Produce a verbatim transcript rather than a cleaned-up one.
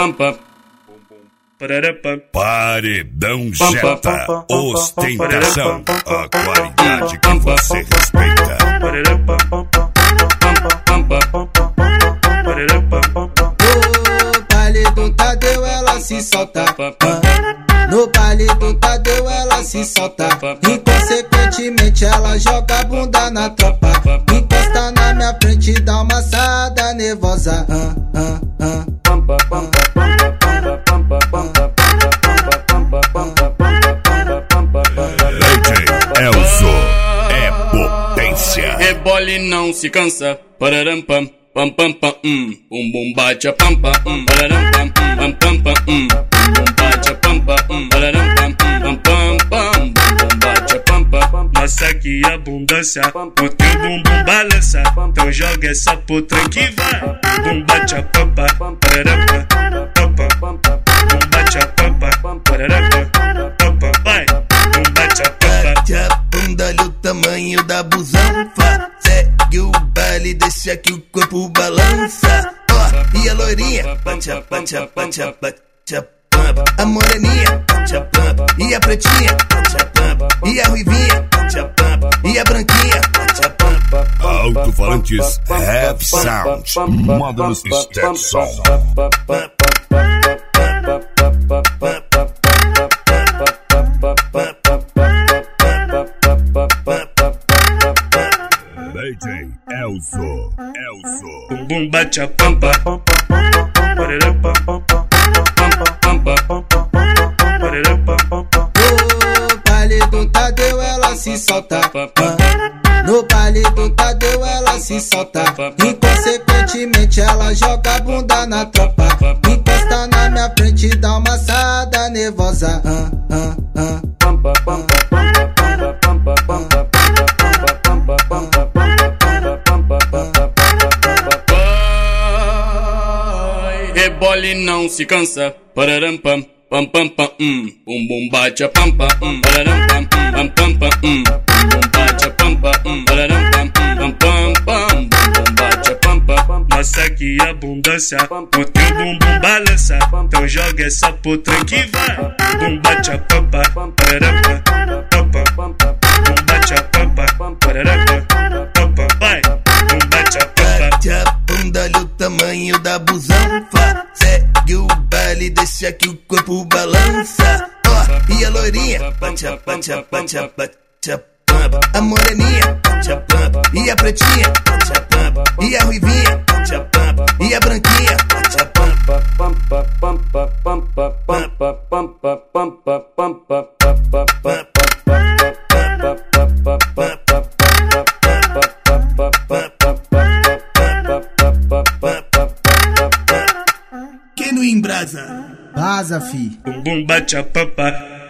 Paredão Jetta, ostentação, a qualidade que você respeita. No baile do Tadeu ela se solta, no baile do Tadeu ela se solta. Inconsequentemente ela joga a bunda na tropa, encosta na minha frente, dá uma assada nervosa. Elzo é potência. Rebole não se cansa. Pararam pam pam pam pam hum. Um bum bate a pampa hum. Pararam pam pam pam pam hum. Bum bate a pampa hum. Pararam pam pam pam pam. Bum bate a pampa. Massacre e abundância, o teu bumbum balança. Então joga essa potranca que vai. Bum bate a pampa. Pararam pam pam pam. Bum bate a pampa. Pararam pam pam. Vai. Bum bate a pampa. Bate a bunda, olha o tamanho da busanfa. Segue o baile, deixa que o corpo balança. Ó, e a loirinha, bate a, bate a, bate a, bate a pampa. A moreninha, bate a pampa. E a pretinha, bate a pampa. E a ruivinha, bate a pampa. E a branquinha, bate a pampa. Alto-falantes Have Sound, Modern Stetson. Elzo, Elzo. Bum bum bate a pampa. No baile do Tadeu ela se solta, no baile do Tadeu ela se solta. Inconsequentemente ela joga a bunda na tropa, encosta na minha frente, dá uma assada nervosa. Rebole não se cansa. Pararam pam pam pam pam hum. Um bum bate a pampa hum. Pararam pam pam pam pam hum. Bum bate a pampa hum. Pararam pam pam pam pam. Bum bate a pampa. Massacre e abundância, o teu bumbum balança. Então joga essa potranca que vai. Bum bate a pampa. Pararam pam pam. Bum bate a pampa. Pararam pam. Vai. Bum bate a pampa. Bate a bunda, olha o tamanho da busanfa. Segue o baile, deixa que o corpo balança. Ó, e a loirinha, bate a, bate a, bate a, bate a pampa. A moreninha, bate a pampa. E a pretinha, bate a pampa. E a ruivinha, bate a pampa. E a branquinha, bate a pampa. Pampa pampa pampa pampa pampa pampa pampa pampa. Quem não embrasa? Vaza, fi. Bum bum bate a pampa.